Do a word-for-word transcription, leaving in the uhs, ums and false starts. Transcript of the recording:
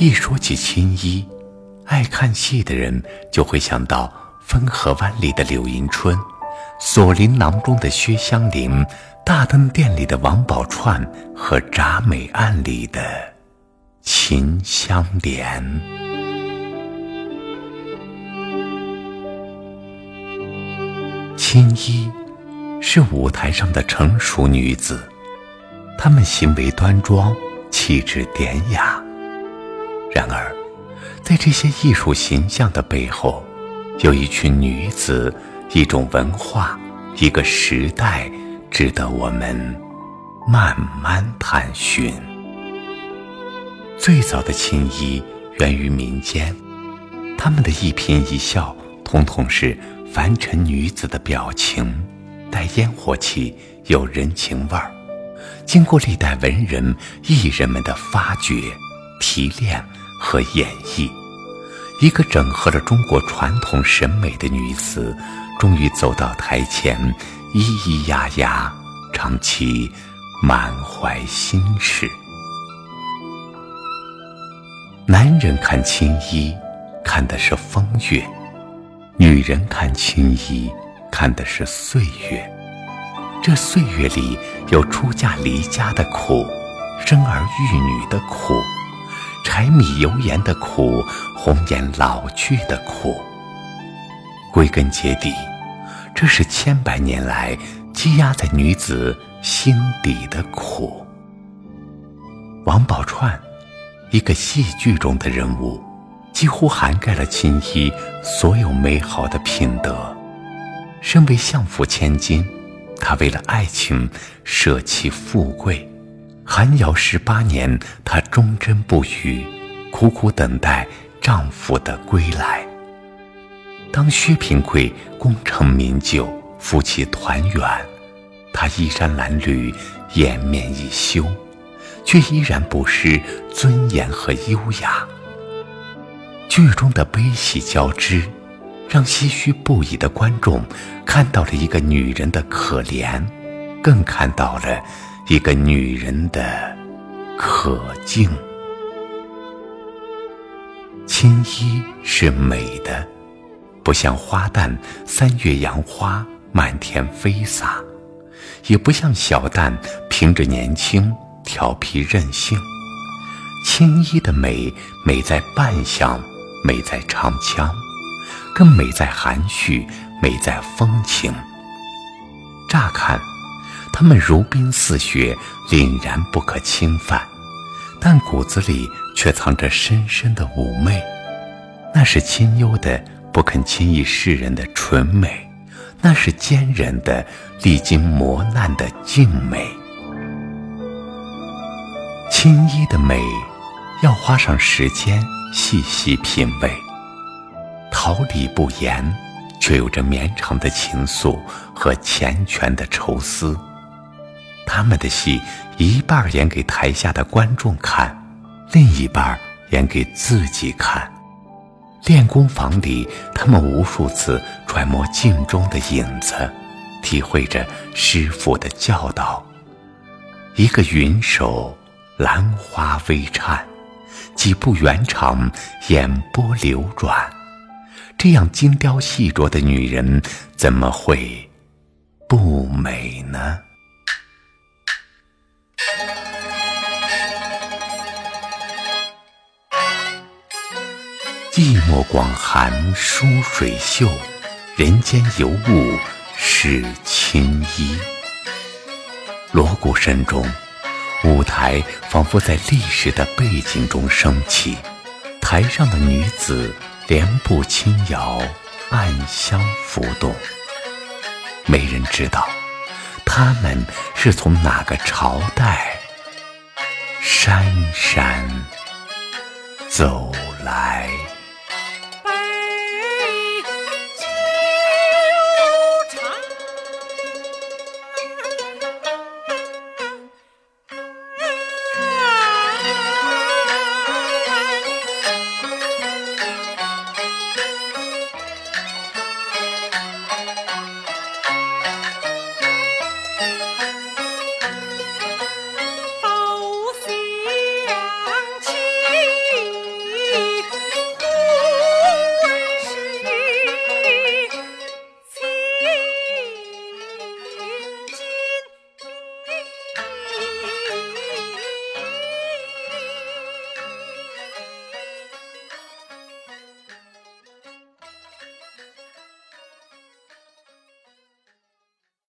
一说起青衣，爱看戏的人就会想到汾河湾里的柳迎春，锁麟囊中的薛湘灵，大灯店里的王宝钏和铡美案里的秦香莲。青衣是舞台上的成熟女子，她们行为端庄，气质典雅。然而在这些艺术形象的背后，有一群女子，一种文化，一个时代，值得我们慢慢探寻。最早的青衣源于民间，她们的一颦一笑统统是凡尘女子的表情，带烟火气，有人情味儿，经过历代文人艺人们的发掘、提炼和演绎，一个整合了中国传统审美的女子，终于走到台前，咿咿呀呀唱起满怀心事。男人看青衣，看的是风月；女人看青衣，看的是岁月。这岁月里有出嫁离家的苦，生儿育女的苦，柴米油盐的苦，红颜老去的苦。归根结底，这是千百年来积压在女子心底的苦。王宝钏，一个戏剧中的人物，几乎涵盖了青衣所有美好的品德。身为相府千金，她为了爱情舍弃富贵。寒窑十八年，她忠贞不渝，苦苦等待丈夫的归来。当薛平贵功成名就，夫妻团圆，她衣衫褴褛，颜面一休，却依然不失尊严和优雅。剧中的悲喜交织，让唏嘘不已的观众看到了一个女人的可怜，更看到了一个女人的可敬。青衣是美的，不像花旦三月杨花满天飞洒，也不像小旦凭着年轻调皮任性。青衣的美，美在扮相，美在唱腔，更美在含蓄，美在风情。乍看她们如冰似雪，凛然不可侵犯，但骨子里却藏着深深的妩媚。那是清幽的不肯轻易示人的纯美，那是坚韧的历经磨难的静美。青衣的美要花上时间细细品味，桃李不言，却有着绵长的情愫和缱绻的愁思。他们的戏一半演给台下的观众看，另一半演给自己看。练功房里，他们无数次揣摩镜中的影子，体会着师父的教导。一个云手，兰花微颤，几步圆场，眼波流转。这样精雕细琢的女人，怎么会不美呢？寂寞广寒疏水袖，人间尤物是青衣。锣鼓声中，舞台仿佛在历史的背景中升起，台上的女子莲步轻摇，暗香浮动。没人知道她们是从哪个朝代姗姗走来。